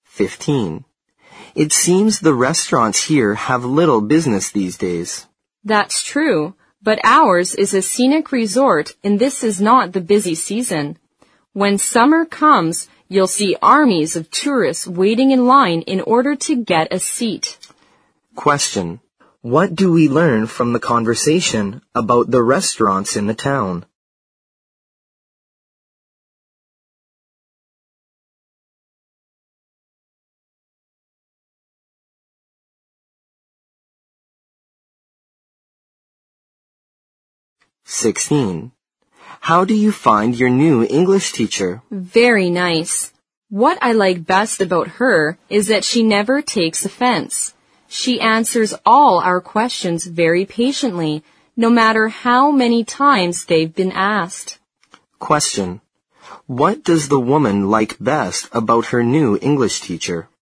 15. It seems the restaurants here have little business these days. That's true, but ours is a scenic resort and this is not the busy season. When summer comes, you'll see armies of tourists waiting in line in order to get a seat. Question. What do we learn from the conversation about the restaurants in the town? (16) How do you find your new English teacher? Very nice. What I like best about her is that she never takes offense. She answers all our questions very patiently, no matter how many times they've been asked. Question. What does the woman like best about her new English teacher?